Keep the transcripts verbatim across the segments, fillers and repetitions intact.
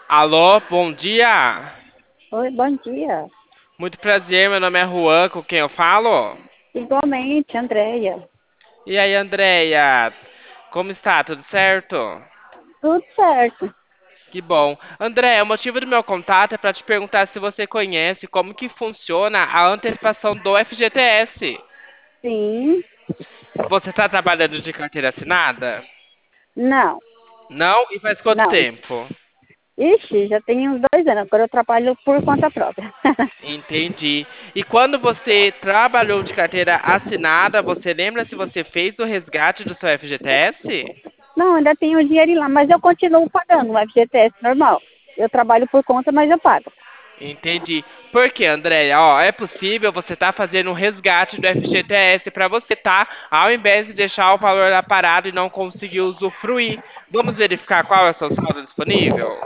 Alô, bom dia. Oi, bom dia. Muito prazer, meu nome é Juan, com quem eu falo? Igualmente, Andréia. E aí, Andréia, como está? Tudo certo? Tudo certo. Que bom. Andréia, o motivo do meu contato é para te perguntar se você conhece como que funciona a antecipação do F G T S. Sim. Você está trabalhando de carteira assinada? Não, Não? E faz quanto não. tempo? Ixi, já tem uns dois anos. Agora eu trabalho por conta própria. Entendi. E quando você trabalhou de carteira assinada, você lembra se você fez o resgate do seu F G T S? Não, ainda tenho o dinheiro lá, mas eu continuo pagando o F G T S normal. Eu trabalho por conta, mas eu pago. Entendi. Porque, Andréia, ó, é possível você estar fazendo um resgate do F G T S para você, tá? Ao invés de deixar o valor lá parado e não conseguir usufruir. Vamos verificar qual é o seu saldo disponível?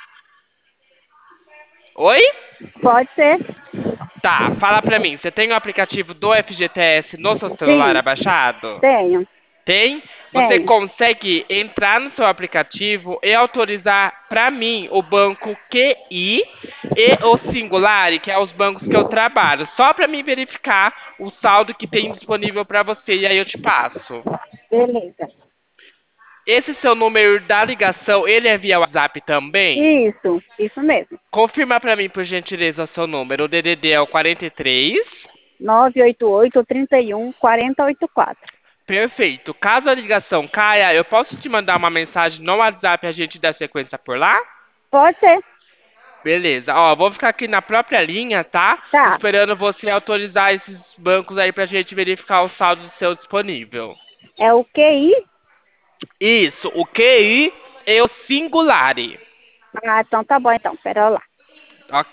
Oi? Pode ser? Tá, fala pra mim, você tem o aplicativo do F G T S no seu celular Sim, abaixado? tenho, Tem? Você tenho. consegue entrar no seu aplicativo e autorizar para mim o banco Q I e o Singular, que é os bancos que eu trabalho, só para mim verificar o saldo que tem disponível para você e aí eu te passo. Beleza. Esse seu número da ligação, ele é via WhatsApp também? Isso, isso mesmo. Confirma para mim, por gentileza, o seu número. O D D D é o quarenta e três. nove oito oito, trinta e um, quarenta e oito quatro. Perfeito. Caso a ligação caia, eu posso te mandar uma mensagem no WhatsApp e a gente dá sequência por lá? Pode ser. Beleza. Ó, vou ficar aqui na própria linha, tá? Tá. Esperando você autorizar esses bancos aí pra gente verificar o saldo do seu disponível. É o Q I? Isso, o Q I e o Singulare. Ah, então tá bom então. Pera lá. Ok.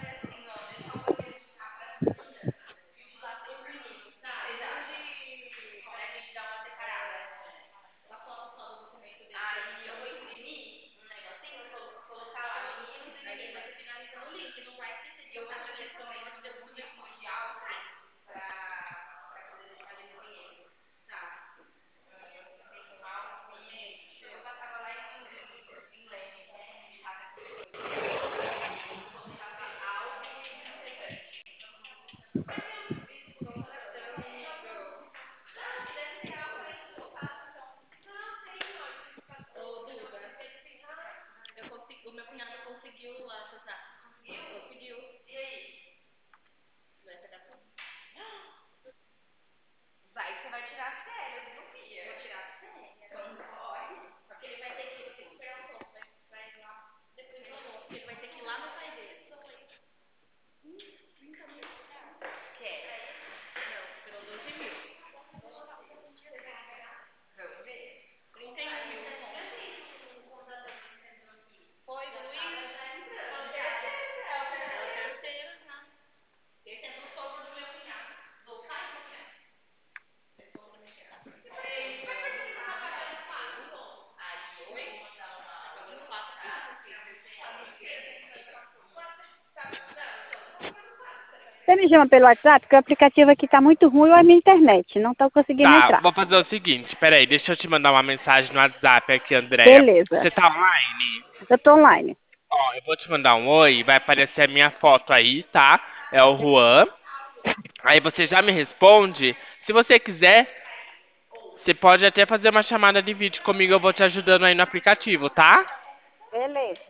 Você me chama pelo WhatsApp, porque o aplicativo aqui tá muito ruim ou é minha internet. Não tô conseguindo Tá, entrar. vou fazer o seguinte, peraí, deixa eu te mandar uma mensagem no WhatsApp aqui, Andréia. Beleza. Você tá online? Eu tô online. Ó, eu vou te mandar um oi, vai aparecer a minha foto aí, tá? É o Juan. Aí você já me responde. Se você quiser, você pode até fazer uma chamada de vídeo comigo, eu vou te ajudando aí no aplicativo, tá? Beleza.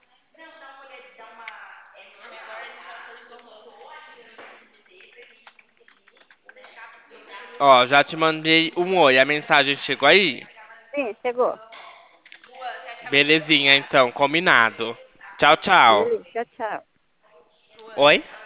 Ó, já te mandei um oi, a mensagem chegou aí? Sim, chegou. Belezinha, então, combinado. Tchau, tchau. Beleza, tchau, tchau. Oi?